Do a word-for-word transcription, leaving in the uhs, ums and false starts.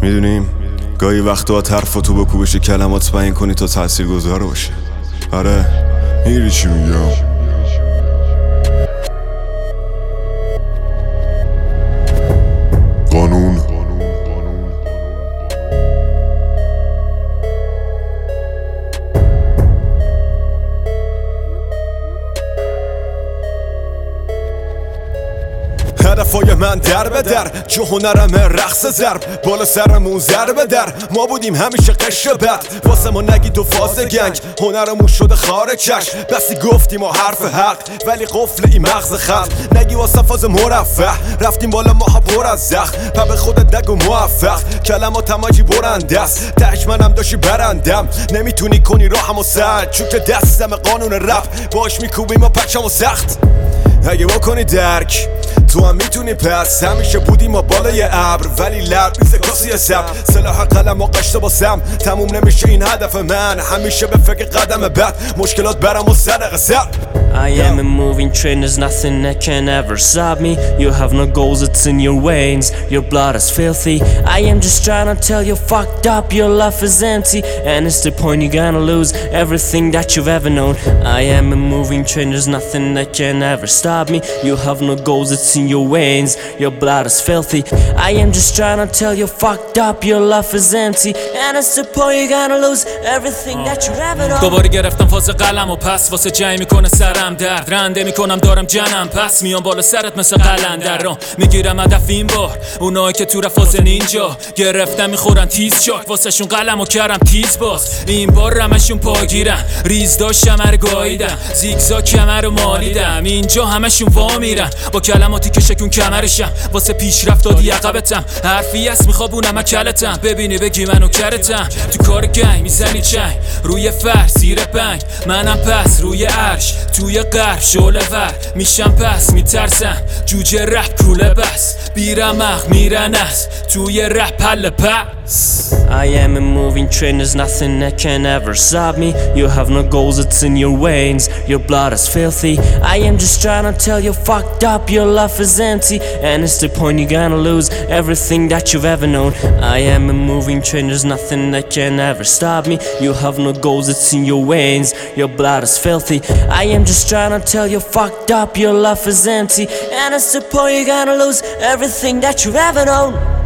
میدونیم گاهی وقتا طرف تو بکو بشه کلمات بیان کنی تا تأثیر گذار باشه. آره میری چی میگم. قانون هدفای من در به در جو هنرم رقص ضرب بالا سرمون ضربه در ما بودیم همیشه قشر بد واسه ما نگید و فاز گنگ هنرمون شده خارج چشم بسی گفتیم و حرف حق ولی قفل این مغز خلق نگی واسه فاز مرفه رفتیم بالا ماها پر از زخم پا به خودت نگو موفق کلمات تماجی برنده است تهش منم داشتی برندم نمیتونی کنی راهم و سر چون که دستم قانون رپ باش میکوبیم و پچم و سخت اگه بکنی درک تو هم میتونی پس همیشه بودیم ما بالای ابر ولی لب میزه کسی سب سلاح قلم و قشت باسم تموم نمیشه این هدف من همیشه به فکر قدم بعد مشکلات برم و صدقه سر I am a moving train, there's nothing that can ever stop me. You have no goals, it's in your veins. Your blood is filthy. I am just trying to tell you fucked up, your life is empty. And it's the point you're gonna lose everything that you've ever known. I am a moving train, there's nothing that can ever stop me. You have no goals, it's in your veins. Your blood is filthy. I am just trying to tell you fucked up, your life is empty. And it's the point you're gonna lose everything that you've ever known. دوباره گرفتم فاز قلم و پس واسه جای میکنه سرم درد رنده میکنم دارم جنم پس میام بالا سرت مثل قلندر رو میگیرم هدف این بار اونایی که تو رفاز نینجا گرفتم میخورن تیز چاک واسه شون قلم و کردم تیز باز این بار رمشون پاگیرن ریز داشتم هر گاییدم زیگزاگ کمر رو مالیدم اینجا همشون وا میرن با کلماتی که شکون کمرشم واسه پیشرفت دادی عقبتم حرفی هست میخوابونم اکلتم ببینی بگی منو کرتم تو کار گنگ میزنی چنگ روی فر زیر بنگ منم پس روی عرش توی غرب شعله ور میشم پس میترسم جوجه رپ کوله بس بیرمق میرن است توی رپ پل پس I am a moving train, there's nothing that can ever stop me. You have no goals, it's in your veins. Your blood is filthy. I am just trying to tell you fucked up, your life is empty. And it's the point you're gonna lose everything that you've ever known. I am a moving train, there's nothing that can ever stop me. You have no goals, it's in your veins. Your blood is filthy. I am just trying to tell you fucked up, your life is empty. And it's the point you're gonna lose everything that you've ever known.